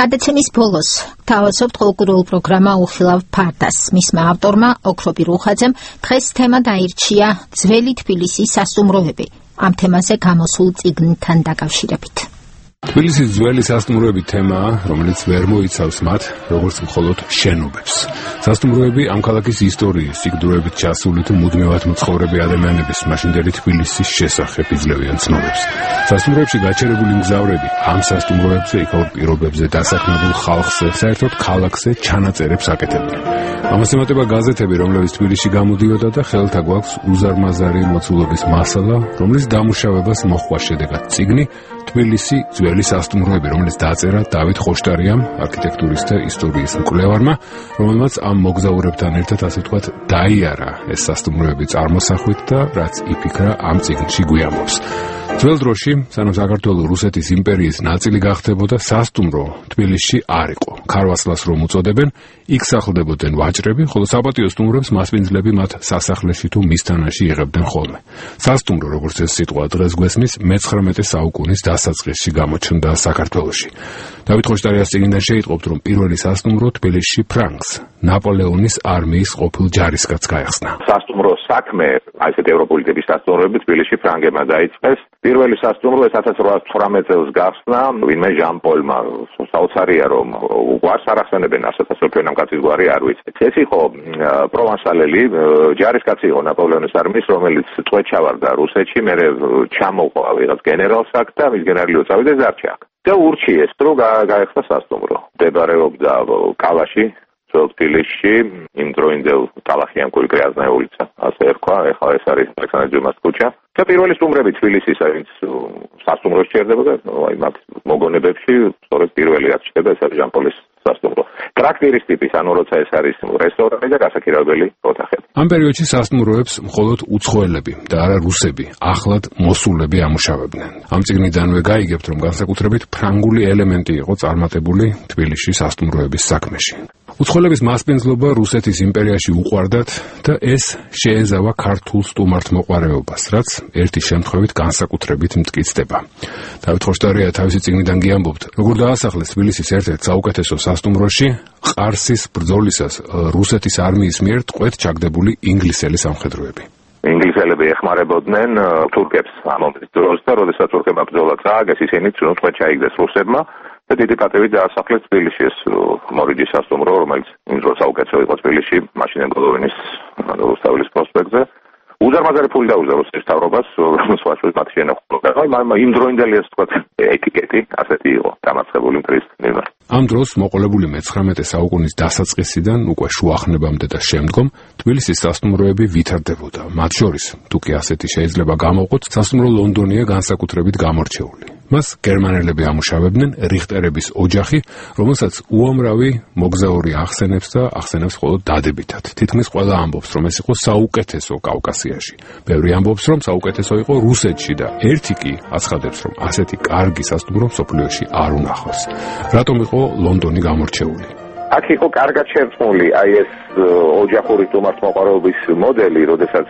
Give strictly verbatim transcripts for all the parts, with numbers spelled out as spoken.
გადაცემის ბოლოს თავაზობთ კულტურულ პროგრამა უხილავ ფარტას. მისმა ავტორმა ოქრობი რუხაძემ დღეს თემა დაირჩია ძველი თბილისის სასტუმროები. ამ თემაზე გამოსულ წიგნთან დაკავშირებით. თბილისის ძველი სასტუმროების თემაა, რომელიც ვერ მოიცავს მათ, როგორც მხოლოდ შენობებს. სასტუმროები ამ ქალაქის ისტორიის, სიკვდილებით ჩასული თუ მუდმივად მცხოვრები ადამიანების მაშინდელი თბილისის შესახებ იძლევიან ცნობებს. სასტუმროებში გაჩერებული მგზავრები ამ სასტუმროებზე იქაურ პირობებზე დასაქმებულ ხალხზე, საერთოდ ქალაქზე ჩანაწერებს აკეთებდნენ. ამას ემატება გაზეთები, რომლებიც თბილისში გამოდიოდა და ხელთა გვაქვს უზარმაზარი მოცულობის მასალა, რომლის დამუშავებას მოჰყვა შედეგად წიგნი თბილისი ძველი სასტუმროები, რომელიც დაწერა დავით ხოშტარიამ, არქიტექტურის და ისტორიის მკვლევარმა, რომელმაც ამ მოგზაურებთან ერთად ასე ვთქვათ დაიარა ეს სასტუმროები წარმოსახვით და რაც იფიქრა ამ წიგნში გვიამბობს. ძველ დროში, სანამ საქართველოს რუსეთის იმპერიის ნაწილი გახდებოდა, სასტუმრო თბილისში არ იყო. ქარვასლას რომ უწოდებენ, იქ სახლდებოდნენ ვაჭრები, ხოლო საპატიო სტუმრებს მასპინძლები მათ სასახლეში თუ მისთანაში იღებდნენ ხოლმე. სასტუმრო, როგორც ეს სიტყვა დღეს გვესმის, მეცხრამეტე საუკუნის დასაწყისში გამოჩნდა საქართველოში. დავით ხოშტარიას წიგნიდან შეიტყობთ, რომ პირველი სასტუმრო თბილისში ფრანკს, ნაპოლეონის არმიის ყოფილ ჯარისკაცს გაეხსნა. სასტუმრო საქმე, აი ესეთ ევროპული ტიპის სასტუმროები თბილისში ფრანგებმა დაიწყეს. პირველი სასტუმრო ეს ათას რვაასი ცხრამეტ წელს გახსნა, ვინმე ჟან პოლმა. საოცარია რომ უყვარს არ ახსენებენ ასეთას ჩვენამ კაცის გვარი არ ვიცით. ეს იყო პროვანსალელი, ჯარისკაცი იყო ნაპოლეონის არმიის, რომელიც წვეთ ჩავარდა რუსეთში, მერე ჩამოყვა ვიღაც გენერალს აქ და მის გენერალი წავიდა ზარჩი აქ. და ურჩიეს, რომ გაეხსნა სასტუმრო. მდებარეობდა კალაში, ძველ თბილისში, იმ დროინდელ ტალახიანკული გრязная улица, ასე ერქვა, ეხლა ეს არის ალექსანდრე დიუმას ქუჩა. და პირველი სტუმრები თბილისის, ვინც სასტუმროში ჩერდებოდა, აი მათ მოგონებებში, სწორედ პირველი რაც ჩერდება, ეს არის ჟან-პოლის სასტუმრო. ტრაქტირის ტიპის, ანუ როცა ეს არის რესტორანი და გასაქირავებელი ოთახები. ამ პერიოდში სასტუმროებს მხოლოდ უცხოელები და არა რუსები, ახლად მოსულები ამუშავებდნენ. ამ წიგნიდანვე გაიგებთ, რომ განსაკუთრებით ფრანგული ელემენტი იყო წარმატებული თბილისში სასტუმროების საქმეში. უცხოელების მასპინძლობა რუსეთის იმპერიაში უყვარდათ და ეს შეეზავა ქართულ სტუმართმოყვარეობას, რაც ერთი შემთხვევით განსაკუთრებით მტკიცდება. დავით ხოშტარია თავისი წიგნიდან გიამბობთ, როგორ დაასახლეს თბილისის ერთ-ერთ საუკეთესო სასტუმროში ყარსის ბრძოლისას რუსეთის არმიის მიერ ტყვედ ჩაგდებული ინგლისელი სამხედროები. ინგლისელები ეხმარებოდნენ თურქებს ამ დროს და როდესაც თურქებმა ბრძოლა წააგეს, ისინი ტყვედ ჩაიგდეს რუსებმა. და დიდი პატივით დაასახლეს თბილისში ეს მორიჯის სასტუმრო, რომელიც იმ დროს საუკეთესო იყო თბილისში, მაშინ გოლოვინის რუსთაველის პროსპექტზე. უზარმაზარი ფული დაუზა რუსეთის მთავრობას, სხვაშორის მათ შენახულობა. აი იმ დროინდელი ეს თქვა ეტიკეტი ასეთი იყო დამარცხებული მტრის მიმართ. ამ დროს მოყოლებული მეცხრამეტე საუკუნის დასაწყისიდან უკვე შუახნებამდე და შემდგომ თბილისის სასტუმროები ვითარდებოდა. მათ შორის, თუ კი ასეთი შეიძლება გამოვყოთ, სასტუმრო ლონდონია განსაკუთრებით გამორჩეული. მას გერმანელები ამუშავებდნენ, რიხტერების ოჯახი, რომელსაც უამრავი მოგზაური ახსენებს და ახსენებს მხოლოდ დადებითად. თითქმის ყველა ამბობს, რომ ეს იყო საუკეთესო კავკასიაში. ბევრი ამბობს, რომ საუკეთესო იყო რუსეთში და ერთი კი აცხადებს, რომ ასეთი კარგი სასტუმრო მსოფლიოში არ უნახავს. რატომ იყო ლონდონი გამორჩეული? აქ იყო კარგად შერწყმული აი ეს ოჯახური სტუმართმოყვარეობის მოდელი, როდესაც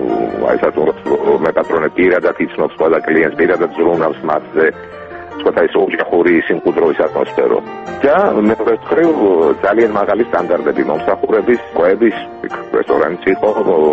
აი სასტუმრო მეკატრონე პირადად იცნობს ყველა კლიენტს, პირადად ზრუნავს მათზე, თქვა ეს ოჯახური სიმყუდროების ატმოსფერო. და მეორე მხრივ ძალიან მაღალი სტანდარტები მომსახურების, ყვების, რესტორანიც იყო,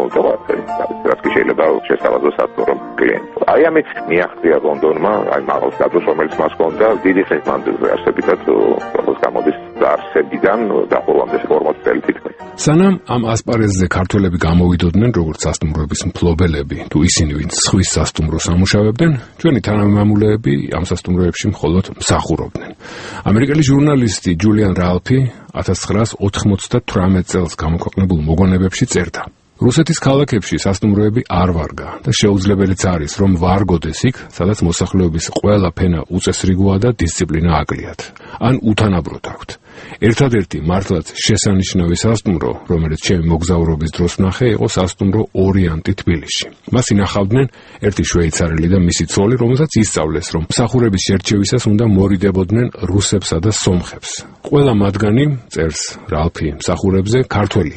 რაც კი შეიძლება შესთავაზოს სასტუმრო კლიენტს. აი ამით მიაღწია ლონდონმა, აი მაღალ სტატუსს, რომელიც მას ჰქონდა დიდი ხნის მანძილზე არსებითად, როგორც გამოდის დაარსებიდან დაახლოებით ორმოც წელი თითქმის. სანამ ამ ასპარეზზე ქართველები გამოვიდოდნენ, როგორც სასტუმროების მფლობელები, თუ ისინი, ვინც სხვის სასტუმროს ამუშავებდნენ, ჩვენი თანამემამულეები ამ სასტუმროებში მხოლოდ მსახურობდნენ. ამერიკელი ჟურნალისტი ჯულიან რალფი ათას ცხრაას ოთხმოცდათვრამეტ წელს გამოქვეყნებულ მოგონებებში წერდა: რუსეთის ქალაქებში სასტუმროები არ ვარგა და შეუძლებელიც არის, რომ ვარგოდეს იქ, სადაც მოსახლეობის ყველა ფენა უწესრიგოა და დისციპლინა აკლიათ, ან უთანაბროდ აქვთ. ერთადერთი მართლაც შესანიშნავი სასტუმრო, რომელიც ჩემი მოგზაურობის დროს ვნახე, იყო სასტუმრო ორიანტი თბილისში. მას ინახავდნენ ერთი შვეიცარელი და მისი ცოლი, რომელსაც ისწავლეს, რომ მსახურების შერჩევისას უნდა მორიდებოდნენ რუსებსა და სომხებს. ყველა მათგანი, წერს რალფი, მსახურებზე ქართველია.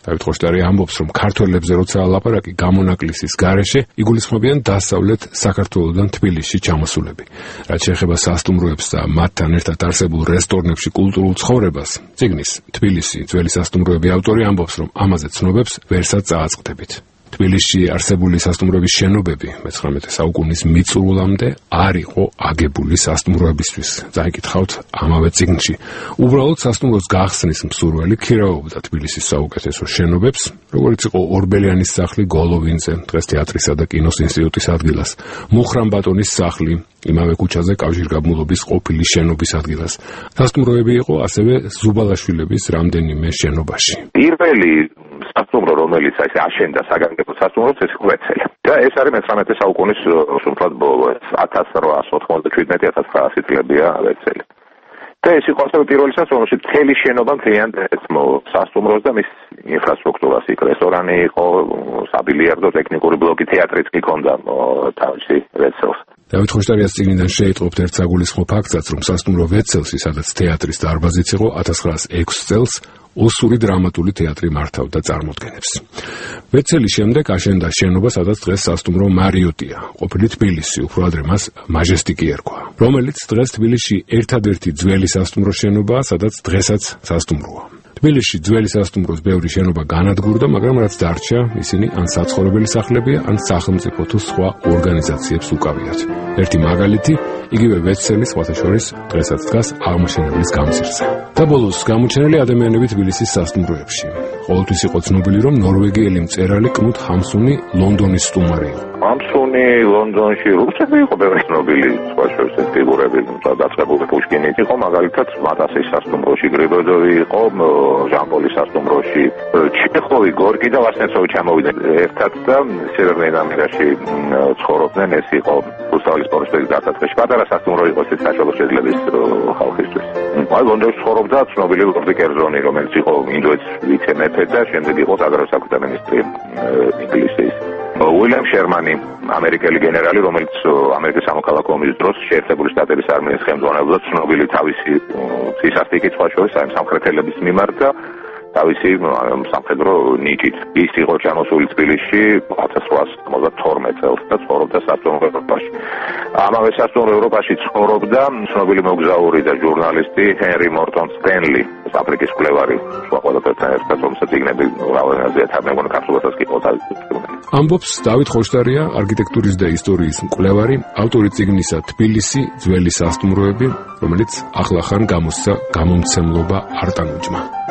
დავით ხოშტარი ამბობს, რომ ქართველებზე როცა ლაპარაკი გამონაკლისის გარეშე იგულისხმებიან დასავლეთ საქართველოდან თბილისში ჩამოსულები. რაც შეეხება სასტუმროებს და მათთან ერთად არსებულ რესტორნებში კულტურულ ცხოვრებას, წიგნის თბილისი ძველი სასტუმროები ავტორი ამბობს, რომ ამაზე ცნობებს ვერსაც წააწყდებით. თბილისში არსებული სასტუმროების შენობები მეცხრამეტე საუკუნის მიწურულამდე არ იყო აგებული სასტუმროებისთვის. წაიკითხავთ ამავე წიგნში. უბრალოდ სასტუმროს გახსნის მსურველი ქირავობდა თბილისის საუკეთესო შენობებს, როგორც იყო ორბელიანის სახლი გოლოვინზე, დღეს თეატრისა და კინოს ინსტიტუტის ადგილას, მუხრან ბატონის სახლი, იმავე ქუჩაზე კავშირგაბმულობის ყოფილი შენობის ადგილას. სასტუმროები იყო ასევე ზუბალაშვილების რამდენიმე შენობაში. პირველი სასტუმრო, რომელიც აი აშენდა საგანგებო სასტუმროს, ეს იყო ვეცელი. და ეს არის მეცხრამეტე საუკუნის სრულფრად ბოლო, ათას რვაასი ოცდაშვიდი ათას ცხრაასი წლებია ვეცელი. და ეს იყო ასევე პირველი სასტუმრო, რომელშიც მთელი შენობა მთლიანად ეცმო სასტუმროს და მის ინფრასტრუქტურას. იქ რესტორანი იყო, საბილიარდო ტექნიკური ბლოკი, თეატრიც კი ჰქონდა თავში ვეცელს. დავით ხოშტარიას წიგნიდან შეიტყობთ ერთ საგულისხმო ფაქტსაც, რომ სასტუმრო ვეცელსი, სადაც თეატრის დარბაზიც იყო, ათას ცხრაასი ექვსი წელს ოსური დრამატული თეატრი მართავდა წარმოდგენებს. ვეცელის შემდეგ აშენდა შენობა, სადაც დღეს სასტუმრო მარიოტია, ყოფილი თბილისი, უფრო ადრე მას მაჟესტიკი ერქვა, რომელიც დღეს თბილისში ერთადერთი ძველი სასტუმრო შენობაა, სადაც დღესაც სასტუმროა. თბილისში ძველი სასტუმროს ბევრი შენობა განადგურდა, მაგრამ რაც დარჩა, ისინი ან საცხოვრებელი სახლებია, ან სახელმწიფო თუ სხვა ორგანიზაციებს უკავიათ. ერთი მაგალითი, იგივე ვეცელის სხვათა შორის დღესაც დგას აღმაშენებლის გამზირზე. და ბოლოს გამოჩენილი ადამიანები თბილისის სასტუმროებში. ყოველთვის იყო ცნობილი, რომ ნორვეგიელი მწერალი კნუტ ჰამსუნი ლონდონის სტუმარი იყო. ჰამსუნი ლონდონში რუსები იყო ბევრი ცნობილი სხვა შორის ფიგურები, დაწყებული პუშკინიც იყო, მაგალითად მატასის სასტუმროში გრიბოდოვი იყო, ჟამპოლის სასტუმროში, ჩეხოვი, გორკი და ვასნეცოვი ჩამოვიდნენ ერთად და სევერნულ ამერიკაში ცხოვრობდნენ. ეს იყო რუსთავის პროსპექტის დასაწყისში. პატარა სასტუმრო იყო ეს საშუალო შეძლების ხალხისთვის. აი ლონდონში ცხოვრობდა ცნობილი ლორდი კერძონი, რომელიც იყო ინდოეთის ვიცე-მეფე და შემდეგ იყო საგარეო საქმეთა მინისტრი ინგლისის. უილიამ შერმანი, ამერიკელი გენერალი, რომელიც ამერიკის სამოქალაქო ომის დროს შეერთებული შტატების არმიის ხელმძღვანელობდა, ცნობილი თავისი ცისარტიკით სხვა შორის აი სამხრეთელების მიმართ და თავისი სამხედრო ნიჭით. ის იყო ჩამოსული თბილისში ათას რვაასი ოცდათორმეტ წელს და ცხოვრობდა სასტუმრო ევროპაში. ამავე სასტუმრო ევროპაში ცხოვრობდა ცნობილი მოგზაური და ჟურნალისტი ჰენრი მორტონ სტენლი, აფრიკის მკვლევარი, სხვა ყველაფერთან ერთად, რომელსაც იგნები რავენაზეა თარგმნილი ქართულადაც კი იყო თავისი. ამბობს დავით ხოშტარია, არქიტექტურის და ისტორიის მკვლევარი, ავტორი წიგნისა თბილისი ძველი სასტუმროები, რომელიც ახლახან გამოსცა გამომცემლობა არტანუჯმა.